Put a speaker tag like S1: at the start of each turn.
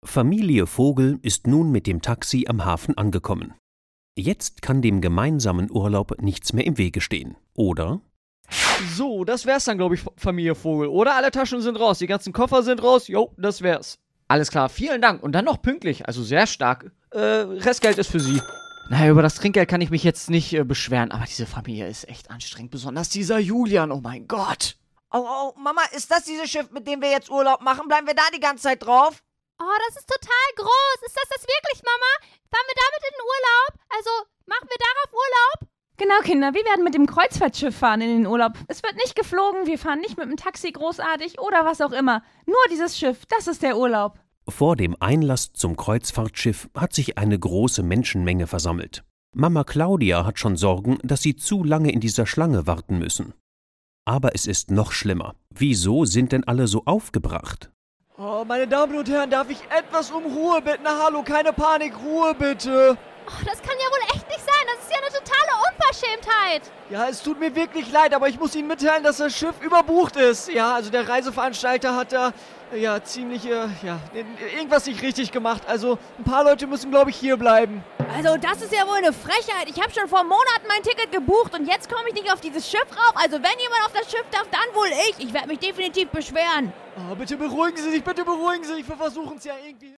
S1: Familie Vogel ist nun mit dem Taxi am Hafen angekommen. Jetzt kann dem gemeinsamen Urlaub nichts mehr im Wege stehen, oder?
S2: So, das wär's dann, glaube ich, Familie Vogel, oder? Alle Taschen sind raus, die ganzen Koffer sind raus. Jo, das wär's. Alles klar, vielen Dank. Und dann noch pünktlich, also sehr stark. Restgeld ist für Sie. Naja, über das Trinkgeld kann ich mich jetzt nicht beschweren, aber diese Familie ist echt anstrengend. Besonders dieser Julian, oh mein Gott.
S3: Oh, Mama, ist das dieses Schiff, mit dem wir jetzt Urlaub machen? Bleiben wir da die ganze Zeit drauf?
S4: Oh, das ist total groß. Ist das wirklich, Mama? Fahren wir damit in den Urlaub? Also, machen wir darauf Urlaub?
S5: Genau, Kinder, wir werden mit dem Kreuzfahrtschiff fahren in den Urlaub. Es wird nicht geflogen, wir fahren nicht mit dem Taxi großartig oder was auch immer. Nur dieses Schiff, das ist der Urlaub.
S1: Vor dem Einlass zum Kreuzfahrtschiff hat sich eine große Menschenmenge versammelt. Mama Claudia hat schon Sorgen, dass sie zu lange in dieser Schlange warten müssen. Aber es ist noch schlimmer. Wieso sind denn alle so aufgebracht?
S2: Oh, meine Damen und Herren, darf ich etwas um Ruhe bitten? Na, hallo, keine Panik, Ruhe bitte.
S4: Oh, das kann ja wohl echt nicht sein. Das ist ja eine totale Unverschämtheit.
S2: Ja, es tut mir wirklich leid, aber ich muss Ihnen mitteilen, dass das Schiff überbucht ist. Ja, also der Reiseveranstalter hat da, irgendwas nicht richtig gemacht. Also, ein paar Leute müssen, glaube ich, hier bleiben.
S6: Also das ist ja wohl eine Frechheit. Ich habe schon vor Monaten mein Ticket gebucht und jetzt komme ich nicht auf dieses Schiff rauf. Also wenn jemand auf das Schiff darf, dann wohl ich. Ich werde mich definitiv beschweren.
S2: Oh, bitte beruhigen Sie sich, wir versuchen es ja irgendwie.